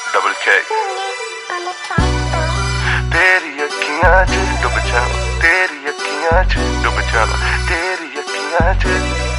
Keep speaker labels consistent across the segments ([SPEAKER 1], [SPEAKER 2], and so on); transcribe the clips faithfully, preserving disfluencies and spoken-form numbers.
[SPEAKER 1] Double के तेरी अखियां च डुब जावां, तेरी अखियां च डुब जावां, तेरी अखियां च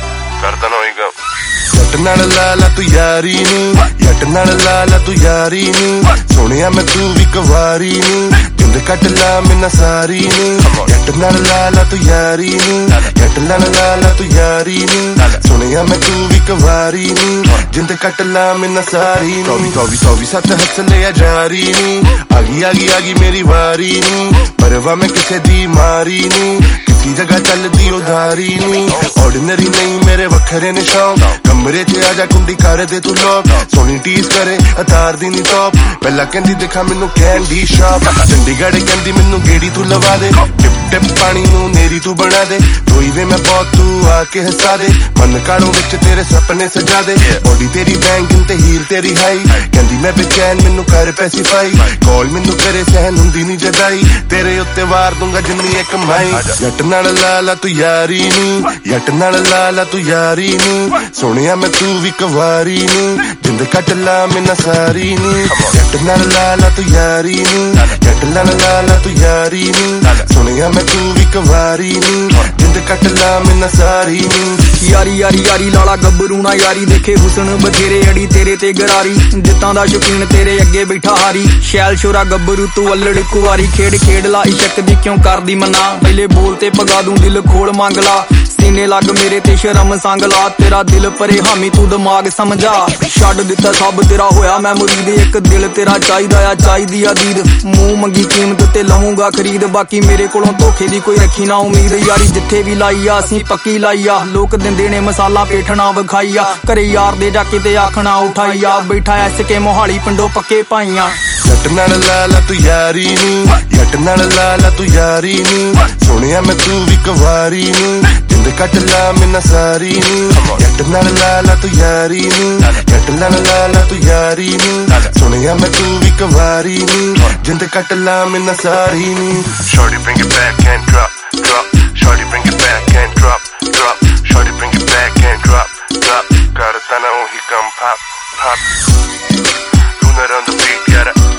[SPEAKER 1] करदा ना होएगा। जट नाल ला ला तू यारी नी, जट नाल ला ला तू यारी नी, सोनिया मैं तू भी कवारी नी, जिंद कट ला मैना सारी नी। जट नाल ला ला तू यारी नी, जट नाल ला ला तू यारी नी, सोनिया मैं तू भी कवारी नी, जिंद कट ला मैना सारी नी। चौबी चौबी चौबी सत हस लिया जारी नी, आगी आगी आगी मेरी वारी नी, परवा मैं किसे दी मारी नी, किसी जगह चल दी उधारी नी। ऑर्डिनरी नहीं मेरे वखरे ने शौक, कमरे च आजा कुंडी कर दे तू लॉक, सोनी टीज करे अतार दी नी टॉप, पहला कहंदी दिखा मैनू कैंडी शॉप, चंडीगढ़ कहंदी मैनू गेड़ी तू लवा दे, टिप टिप पानी नू नेरी तू बना दे, रोई वे मैं बहुत तू आके हसा दे, मन काड़ों विच तेरे सपने सजा दे, बॉडी तेरी बैंगिंग ते हील तेरी हाई, कहंदी मैं बेचैन मैनू कर पैसीफाई, कॉल मैनू करे सहन हुंदी नी जदाई, तेरे उत्ते वार दूंगा जिन्नी एक कमाई। जट नाल ला ला तू यारी नी, जट नाल ला ला तू यारी नी, सोनिया मैं तू भी कवारी नी, जिंद कट ला मैना सारी नी। जट नाल ला ला तू यारी नी, जट नाल ला ला तू यारी नी, सोनिया मैं तू भी कवारी नी, जिंद कट ला मैना सारी नी।
[SPEAKER 2] यारी यारी यारी लाला गब्बरू ना यारी, देखे हुसन बथेरे अड़ी तेरे ते गरारी, जित्तां दा शौकीन तेरे अगे बैठा हारी, शैल छोरा गब्बरू तू अल्लड़ कुवारी, खेड खेड ला इशक दी क्यों करदी मना, पहले बोल ते पगा दूं दिल खोल मंग ला, सीने लग मेरे ते शर्म संग ला, तेरा दिल परे हामी तू दिमाग समझा, छड्ड दिता सब तेरा होया मैं मुरीद, एक दिल तेरा चाहिदा आ चाहिदी आ दीद, मूंह मंगी कीमत ते लवांगा खरीद, बाकी मेरे कोलों धोखे दी कोई रखी ना उम्मीद, यारी जिथे भी लाई आ असीं पक्की लाई आ, लोक दिंदे ने मसाला पेठना विखाई आ, घरे यार दे जाके ते आखना उठाई आ, बैठा एस के मोहाली पिंडों पक्के पाईयां।
[SPEAKER 1] जट नाल ला ला तू यारी नी, जट नाल ला ला तू यारी नी, सोनिया मैं तू भी कवारी नी, जिंद कट ला मैना सारी नी। जट नाल ला ला तू यारी नी, जट नाल ला ला तू यारी नी, सोनिया मैं तू भी कवारी नी, जिंद कट ला मैना सारी नी। Shorty bring it back and drop, drop, shorty bring it back and drop, drop, shorty bring it back and drop, drop, करता ना ही कम pop, pop, Luna on the beat, gotta